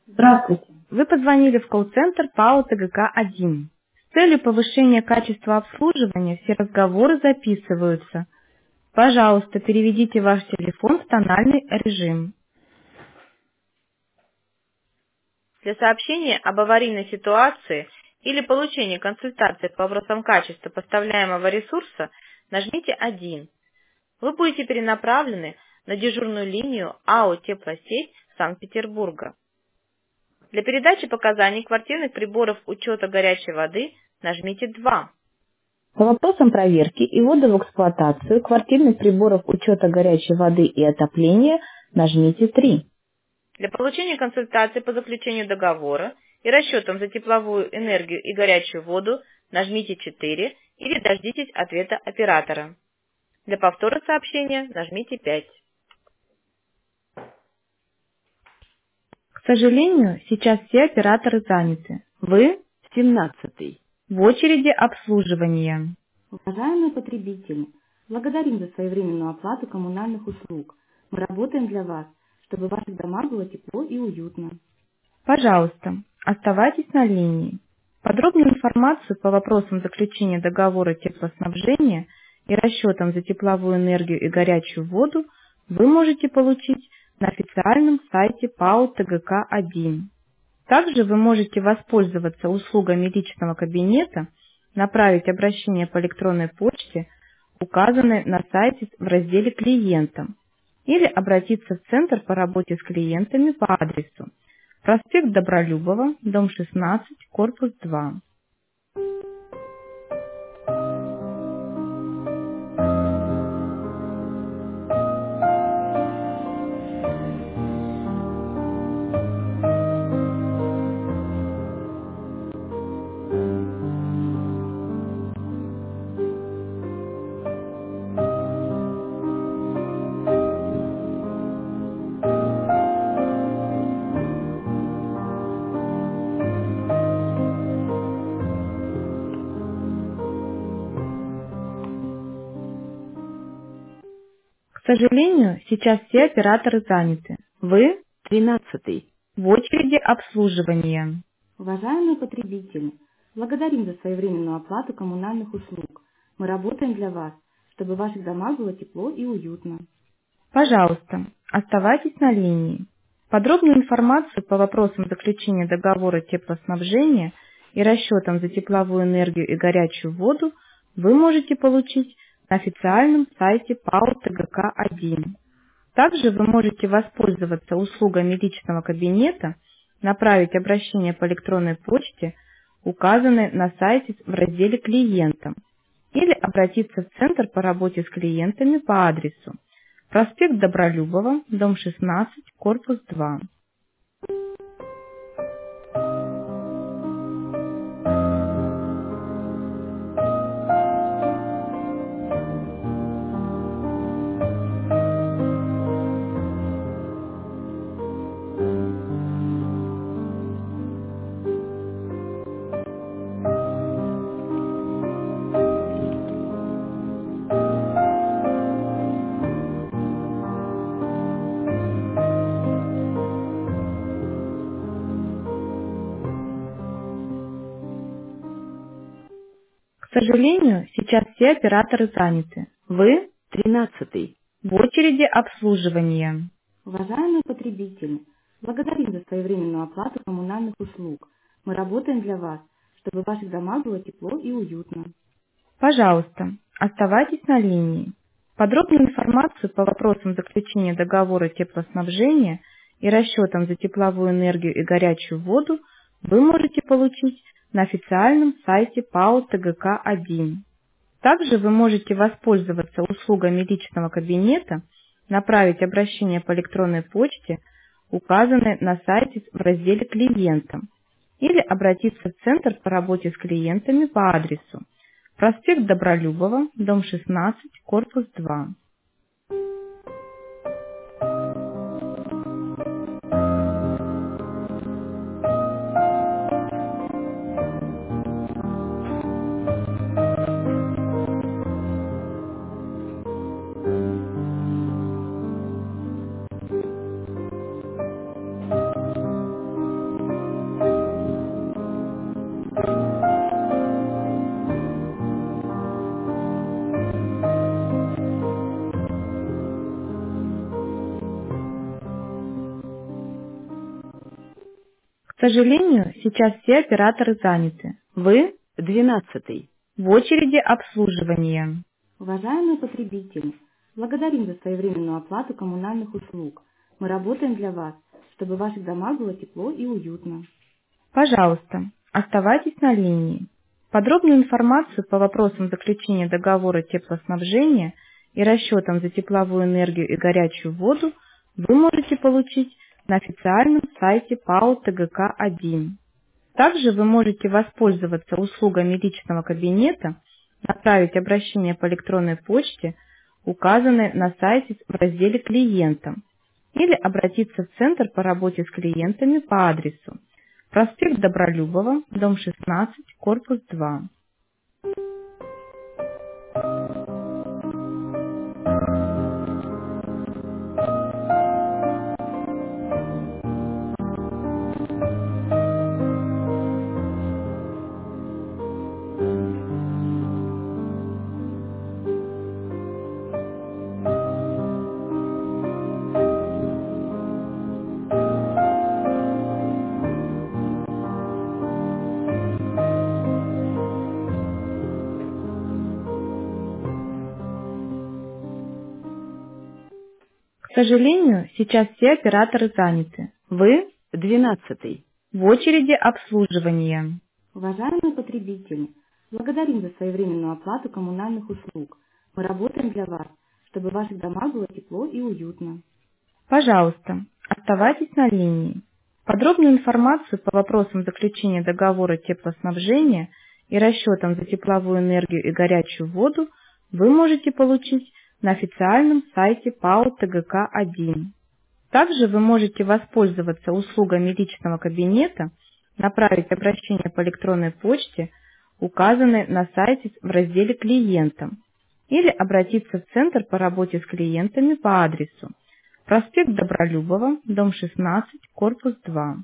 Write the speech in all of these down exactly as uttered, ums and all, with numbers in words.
Здравствуйте. Вы позвонили в колл-центр ПАО Т Г К один. С целью повышения качества обслуживания все разговоры записываются. Пожалуйста, переведите ваш телефон в тональный режим. Для сообщения об аварийной ситуации или получения консультации по вопросам качества поставляемого ресурса нажмите один. Вы будете перенаправлены на дежурную линию А О «Теплосеть» Санкт-Петербурга. Для передачи показаний квартирных приборов учета горячей воды нажмите два. По вопросам проверки и ввода в эксплуатацию квартирных приборов учета горячей воды и отопления нажмите три. Для получения консультации по заключению договора и расчетам за тепловую энергию и горячую воду нажмите четыре или дождитесь ответа оператора. Для повтора сообщения нажмите пять. К сожалению, сейчас все операторы заняты. Вы семнадцатый. в очереди обслуживания. Уважаемые потребители, благодарим за своевременную оплату коммунальных услуг. Мы работаем для вас, чтобы в ваших домах было тепло и уютно. Пожалуйста, оставайтесь на линии. Подробную информацию по вопросам заключения договора теплоснабжения и расчетам за тепловую энергию и горячую воду вы можете получить на официальном сайте ПАО Т Г К один. Также вы можете воспользоваться услугами личного кабинета, направить обращение по электронной почте, указанной на сайте в разделе «Клиентам», или обратиться в Центр по работе с клиентами по адресу проспект Добролюбова, дом шестнадцать, корпус два. К сожалению, сейчас все операторы заняты. Вы тринадцатый. в очереди обслуживания. Уважаемые потребители, благодарим за своевременную оплату коммунальных услуг. Мы работаем для вас, чтобы в ваших домах было тепло и уютно. Пожалуйста, оставайтесь на линии. Подробную информацию по вопросам заключения договора теплоснабжения и расчетам за тепловую энергию и горячую воду вы можете получить на официальном сайте ПАО Т Г К один. Также вы можете воспользоваться услугами личного кабинета, направить обращение по электронной почте, указанной на сайте в разделе «Клиентам», или обратиться в Центр по работе с клиентами по адресу проспект Добролюбова, дом шестнадцать, корпус два. К сожалению, сейчас все операторы заняты. Вы тринадцатый. в очереди обслуживания. Уважаемые потребители, благодарим за своевременную оплату коммунальных услуг. Мы работаем для вас, чтобы в ваших домах было тепло и уютно. Пожалуйста, оставайтесь на линии. Подробную информацию по вопросам заключения договора теплоснабжения и расчетам за тепловую энергию и горячую воду вы можете получить на официальном сайте ПАО Т Г К один. Также вы можете воспользоваться услугами личного кабинета, направить обращение по электронной почте, указанной на сайте в разделе «Клиентам», или обратиться в Центр по работе с клиентами по адресу проспект Добролюбова, дом шестнадцать, корпус два. сожалению, сейчас все операторы заняты. Вы двенадцатый. в очереди обслуживания. Уважаемые потребители, благодарим за своевременную оплату коммунальных услуг. Мы работаем для вас, чтобы в ваших домах было тепло и уютно. Пожалуйста, оставайтесь на линии. Подробную информацию по вопросам заключения договора теплоснабжения и расчетам за тепловую энергию и горячую воду вы можете получить на официальном сайте ПАО Т Г К один. Также вы можете воспользоваться услугами личного кабинета, направить обращение по электронной почте, указанной на сайте в разделе «Клиентам», или обратиться в Центр по работе с клиентами по адресу проспект Добролюбова, дом шестнадцать, корпус два. К сожалению, сейчас все операторы заняты. Вы двенадцатый. в очереди обслуживания. Уважаемые потребители, благодарим за своевременную оплату коммунальных услуг. Мы работаем для вас, чтобы в ваших домах было тепло и уютно. Пожалуйста, оставайтесь на линии. Подробную информацию по вопросам заключения договора теплоснабжения и расчетам за тепловую энергию и горячую воду вы можете получить на официальном сайте ПАО Т Г К один. Также вы можете воспользоваться услугами личного кабинета, направить обращение по электронной почте, указанной на сайте в разделе «Клиентам», или обратиться в Центр по работе с клиентами по адресу проспект Добролюбова, дом шестнадцать, корпус два.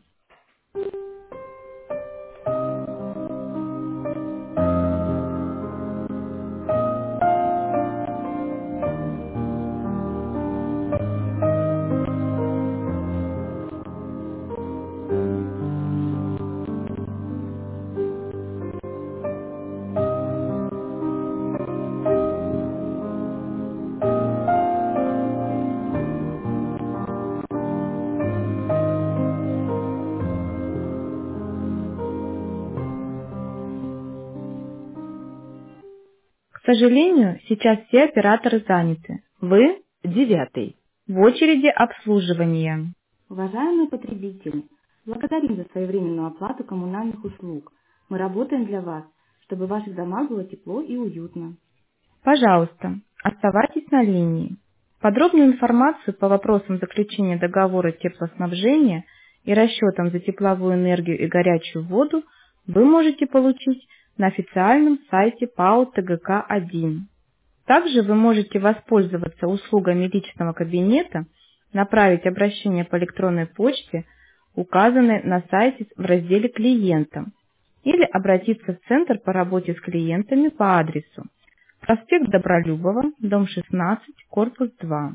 К сожалению, сейчас все операторы заняты. Вы девятый. в очереди обслуживания. Уважаемые потребители, благодарим за своевременную оплату коммунальных услуг. Мы работаем для вас, чтобы в ваших домах было тепло и уютно. Пожалуйста, оставайтесь на линии. Подробную информацию по вопросам заключения договора теплоснабжения и расчетам за тепловую энергию и горячую воду вы можете получить на официальном сайте ПАО Т Г К один. Также вы можете воспользоваться услугами личного кабинета, направить обращение по электронной почте, указанной на сайте в разделе «Клиентам», или обратиться в Центр по работе с клиентами по адресу проспект Добролюбова, дом шестнадцать, корпус два.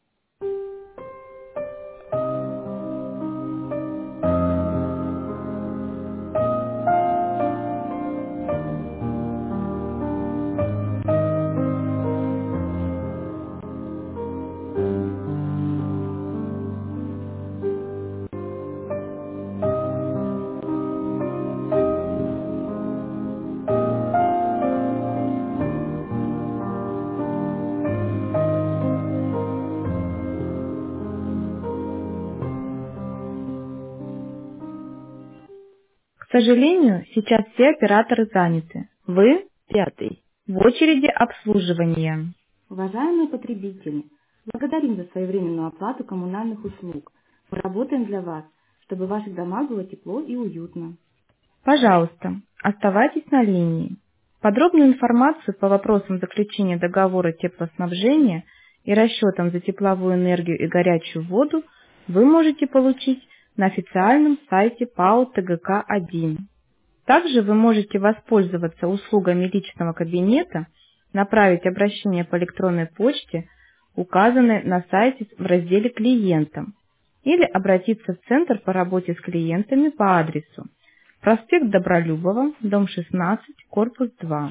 К сожалению, сейчас все операторы заняты. Вы пятый. в очереди обслуживания. Уважаемые потребители, благодарим за своевременную оплату коммунальных услуг. Мы работаем для вас, чтобы в ваших домах было тепло и уютно. Пожалуйста, оставайтесь на линии. Подробную информацию по вопросам заключения договора теплоснабжения и расчетам за тепловую энергию и горячую воду вы можете получить на официальном сайте ПАО Т Г К один. Также вы можете воспользоваться услугами личного кабинета, направить обращение по электронной почте, указанной на сайте в разделе «Клиентам», или обратиться в Центр по работе с клиентами по адресу проспект Добролюбова, дом шестнадцать, корпус два.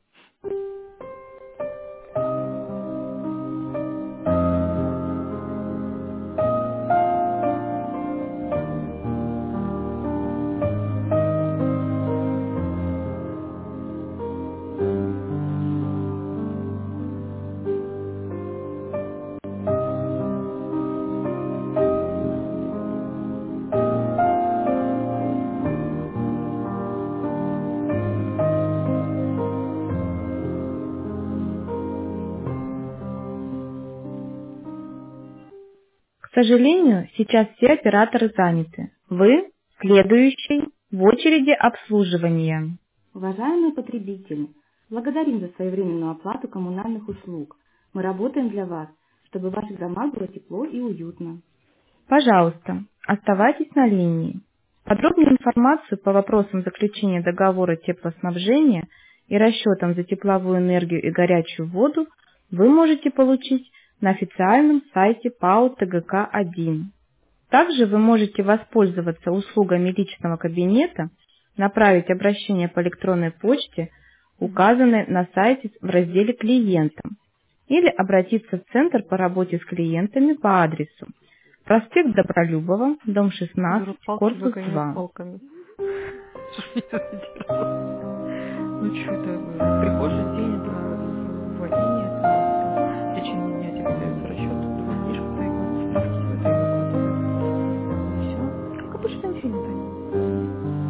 К сожалению, сейчас все операторы заняты. Вы следующий в очереди обслуживания. Уважаемые потребители, благодарим за своевременную оплату коммунальных услуг. Мы работаем для вас, чтобы в ваших домах было тепло и уютно. Пожалуйста, оставайтесь на линии. Подробную информацию по вопросам заключения договора теплоснабжения и расчетам за тепловую энергию и горячую воду вы можете получить на официальном сайте ПАО Т Г К один. Также вы можете воспользоваться услугами личного кабинета, направить обращение по электронной почте, указанной на сайте в разделе «Клиентам», или обратиться в Центр по работе с клиентами по адресу проспект Добролюбова, дом шестнадцать, корпус два. Палками. Что ж мне это делать? Ну что это, в прихожей день, это в вагине, это в течение дня тебе дается расчет, думаю, книжку проигрывать, справки тебе проигрывать. И все. Как обычно фильм, Таня.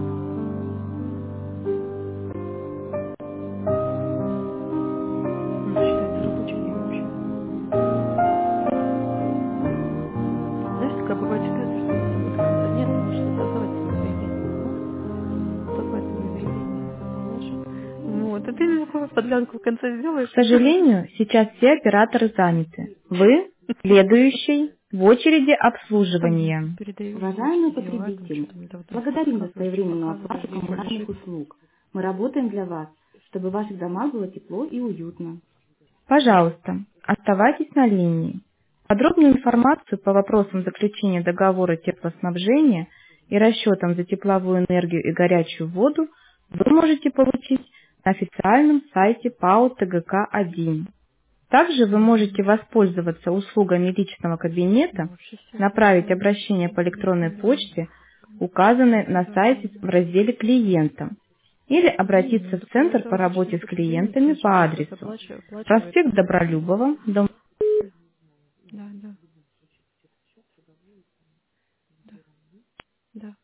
Ну, это считается рабочий день вообще. Знаешь, такая бывает ситуация, что вот в конце дня ты можешь создавать свое заведение. Создавать свое заведение. Понимаешь? Вот, а ты такую подлянку в конце сделаешь. К сожалению, сейчас все операторы заняты. Вы следующий в очереди обслуживания. Передаю Уважаемые все дела, там потребители, что-то мне там благодарим за рассказываешь, своевременную показываешь, оплату где коммунальных лежит. услуг. Мы работаем для вас, чтобы в ваших домах было тепло и уютно. Пожалуйста, оставайтесь на линии. Подробную информацию по вопросам заключения договора теплоснабжения и расчетам за тепловую энергию и горячую воду вы можете получить на официальном сайте ПАО Т Г К один. Также вы можете воспользоваться услугами личного кабинета, направить обращение по электронной почте, указанной на сайте в разделе «Клиентам», или обратиться в Центр по работе с клиентами по адресу проспект Добролюбова, дом Да, да, да, да.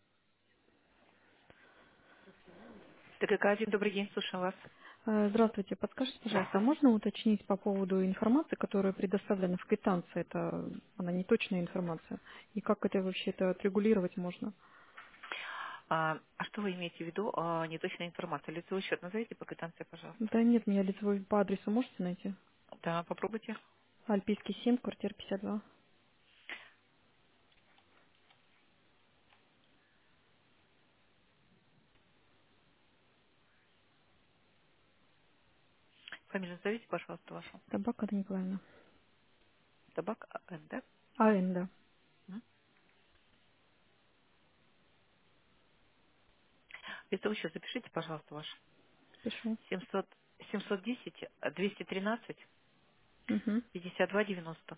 Т Г К один, добрый день, слушаю вас. Э, Здравствуйте, подскажите, пожалуйста, а можно уточнить по поводу информации, которая предоставлена в квитанции? Это она не точная информация. И как это вообще это отрегулировать можно? А, а что вы имеете в виду? А, неточная информация. Лицевой счет назовите по квитанции, пожалуйста. Да нет, меня лицевой по адресу можете найти? Да, попробуйте. Альпийский семь, квартира пятьдесят два. Фамилию назовите, пожалуйста, вашу. Табак Анна Николаевна. Табак А Н, да? АН, да. М. Лицевой счет запишите, пожалуйста, ваш. Пишу. семьсот, семьсот десять, двести тринадцать, Угу. пятьдесят два девяносто.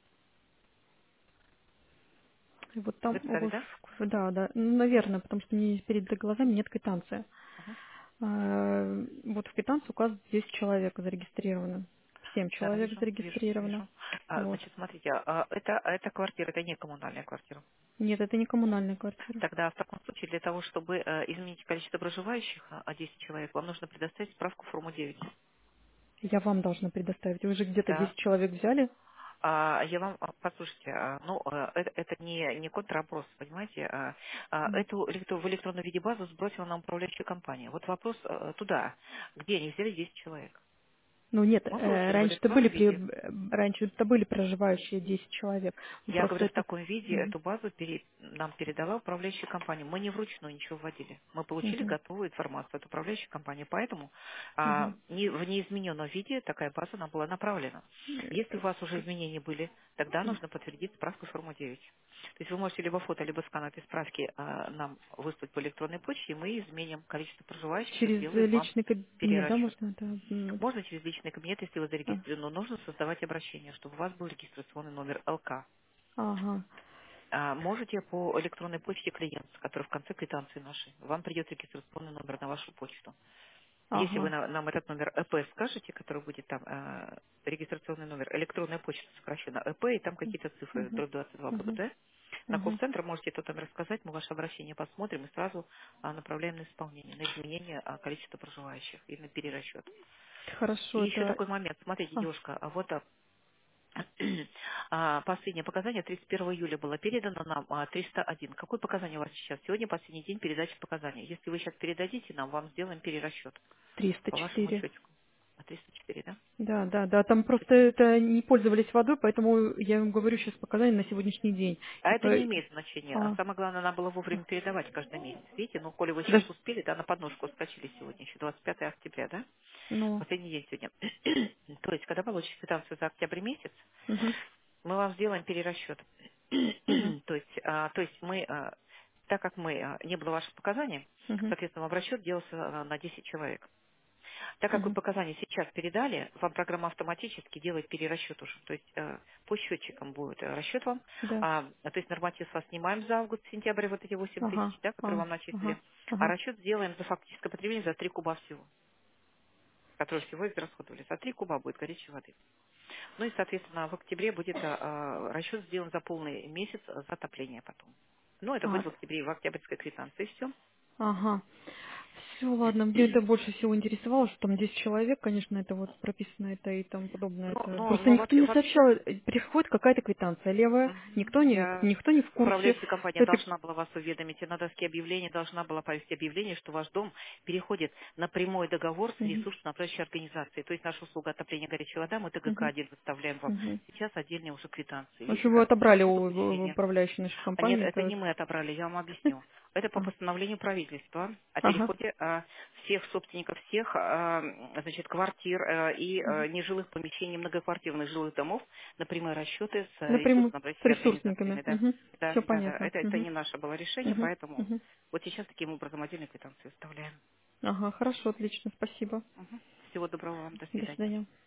И вот там у Записали, вас, да? да, да, ну, наверное, потому что мне перед глазами нет квитанции. Ага. А, Вот в квитанции указано десять человек зарегистрировано. семь Да, человек вижу, вижу, зарегистрировано. вижу. А, Вот. значит, смотрите, а, это, это квартира, это не коммунальная квартира. Нет, это не коммунальная квартира. Тогда в таком случае для того, чтобы э, изменить количество проживающих, а а десять человек, вам нужно предоставить справку форму девять. Я вам должна предоставить. Вы же где-то Да. десять человек взяли? А, я вам, а, послушайте, а, ну, а, это, это не, не контропрос, понимаете? А, а, М. Эту электро- в электронном виде базу сбросила нам управляющая компания. Вот вопрос а, туда, где они взяли десять человек. Ну нет, Мы э, получили в раньше-то были, электронном при- виде. э, раньше-то были проживающие десять человек. Ну, Я просто говорю, в это... таком виде Мгм. эту базу пере- нам передала управляющая компания. Мы не вручную ничего вводили. Мы получили Мгм. готовую информацию от управляющей компании. Поэтому а, Мгм. не- в неизмененном виде такая база нам была направлена. Если у вас уже изменения были, тогда нужно подтвердить справку форму девять. То есть вы можете либо фото, либо скан этой справки а, нам выслать по электронной почте, и мы изменим количество проживающих и Через э, сделаем вам личный кабинет, да, перерасчет. можно это? м, Можно через личный кабинет, если вы а, зарегистрированы, но нужно создавать обращение, чтобы у вас был регистрационный номер ЛК. Ага, А, Можете по электронной почте клиент, который в конце квитанции нашей. Вам придет регистрационный номер на вашу почту. Если вы ага. на- нам этот номер ЭП скажете, который будет там, э, регистрационный номер, электронная почта сокращена ЭП, и там какие-то цифры, Мгм. дробь двадцать два Мгм. БГД, на Мгм. колл-центр можете тот номер сказать, мы ваше обращение посмотрим и сразу а, направляем на исполнение, на изменение а, количества проживающих и на перерасчет. И Хорошо, еще это... такой момент. Смотрите, А, девушка, а вот а, а, последнее показание тридцать первого июля было передано нам а, триста один. Какое показание у вас сейчас? Сегодня последний день передачи показаний. Если вы сейчас передадите нам, вам сделаем перерасчет триста по вашему четыре. счетику. А триста четыре, да? Да, да, да, там просто это не пользовались водой, поэтому я им говорю сейчас показания на сегодняшний день. А И это по- не имеет значения. А а, самое главное, надо было вовремя передавать каждый месяц. Видите, ну, коли вы сейчас даже, успели, да, на подножку скачали сегодня, еще двадцать пятого октября, да? ну, Последний день сегодня. То есть, когда получите квитанцию за октябрь месяц, мгм, мы вам сделаем перерасчет. мгм, то, есть, а, то есть мы, а, так как мы, а, не было ваших показаний, мгм, соответственно, вам расчет делался а, на десять человек. Так как вы мгм, показания сейчас передали, вам программа автоматически делает перерасчет уже. То есть э, по счетчикам будет э, расчет вам. да, А, то есть норматив с вас снимаем за август-сентябрь, вот эти восемь ага, тысяч, да, которые а, вам начислили. ага, А ага, расчет сделаем за фактическое потребление за три куба всего, которые всего израсходовали. За три куба будет горячей воды. Ну и, соответственно, в октябре будет а, а, расчет сделан за полный месяц а, за отопление потом. Ну, это будет а, в октябре, в октябрьской квитанции, все. ага. Все, ладно, мне это больше всего интересовало, что там десять человек, конечно, это вот прописано это и тому подобное. Ну, Это но, просто но никто вообще, не вообще сообщал, э, приходит какая-то квитанция левая, Мгм. никто не, Я никто не в курсе управляющая компания этой... должна была вас уведомить, и на доске объявлений должна была повесить объявление, что ваш дом переходит на прямой договор с Мгм, ресурсно-управляющей организацией. То есть наша услуга отопления горячей воды, мы ТГК мгм, один выставляем вам. мгм. Сейчас отдельные уже квитанции. В Видите общем, вы как? отобрали Счет у у учреждения. управляющей нашей А нет, компании. это Это... не мы отобрали, я вам объясню. Это по А, постановлению правительства о ага. переходе а, всех собственников, всех а, значит, квартир а, и а, Мгм. нежилых помещений, многоквартирных жилых домов на прямые расчеты с а, Напрямую с ресурсно-образовательными ресурсниками. организациями. Да. Да, Все да, да. понятно. Это, это Мгм, не наше было решение, мгм, поэтому мгм. вот сейчас таким образом отдельную квитанцию выставляем. Ага, хорошо, отлично, спасибо. Мгм. Всего доброго вам, до До свидания. свидания.